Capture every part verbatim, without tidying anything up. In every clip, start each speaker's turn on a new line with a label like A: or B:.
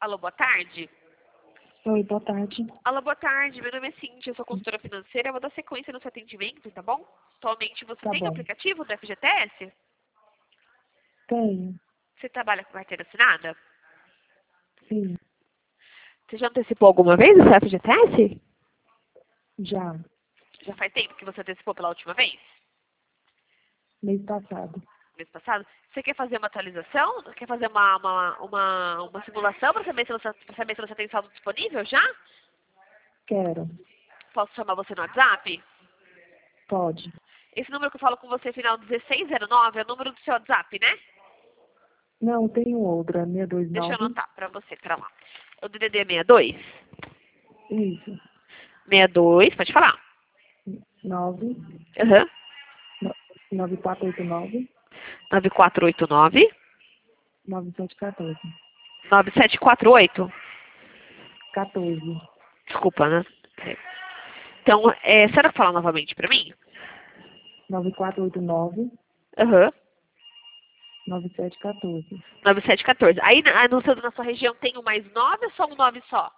A: Alô, boa tarde.
B: Oi, boa tarde.
A: Alô, boa tarde. Meu nome é Cíntia, eu sou consultora financeira. Eu vou dar sequência no seu atendimento, tá bom? Atualmente você
B: Tá
A: tem o
B: bom.
A: aplicativo do F G T S?
B: Tenho.
A: Você trabalha com carteira assinada?
B: Sim,
A: Você já antecipou alguma vez o seu F G T S?
B: já.
A: Já faz tempo que você antecipou pela última vez?
B: Mês passado.
A: Mês passado? Você quer fazer uma atualização? Quer fazer uma, uma, uma, uma simulação para saber, se você, pra saber se você tem saldo disponível já?
B: Quero.
A: Posso chamar você no WhatsApp?
B: Pode.
A: Esse número que eu falo com você, final dezesseis zero nove, é o número do seu WhatsApp, né?
B: Não, tenho outra.
A: Deixa eu
B: seiscentos e vinte e nove.
A: anotar pra você, pra lá. O D D D é sessenta e dois?
B: Isso.
A: sessenta e dois, pode falar.
B: nove.
A: Aham.
B: nove quatro oito nove.
A: nove quatro oito nove.
B: nove sete um quatro.
A: nove sete quatro oito.
B: quatorze.
A: Desculpa, né? Então, é, a senhora fala novamente pra mim?
B: nove quatro oito nove.
A: Aham.
B: nove sete um quatro.
A: nove sete um quatro. Aí na, no seu, na sua região tem um mais nove ou só um nove só?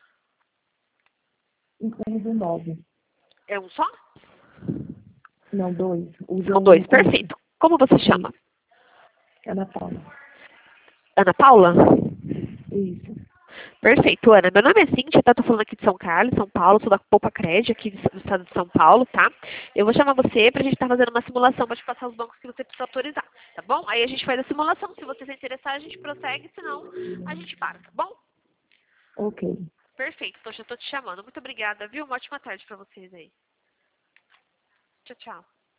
B: Uso nove.
A: É um só?
B: Não, dois. Usa
A: São
B: um
A: dois.
B: no começo.
A: Perfeito. Como você chama?
B: Isso. Ana Paula.
A: Ana Paula?
B: Isso.
A: Perfeito, Ana. Meu nome é Cíntia, tá? Tô falando aqui de São Carlos, São Paulo, sou da Poupa Cred, aqui do estado de São Paulo, tá? Eu vou chamar você pra gente estar fazendo uma simulação pra te passar os bancos que você precisa autorizar, tá bom? Aí a gente faz a simulação, se você se interessar, a gente prossegue, senão a gente para, tá bom?
B: Ok.
A: Perfeito, então já tô te chamando. Muito obrigada, viu? Uma ótima tarde pra vocês aí. Tchau, tchau.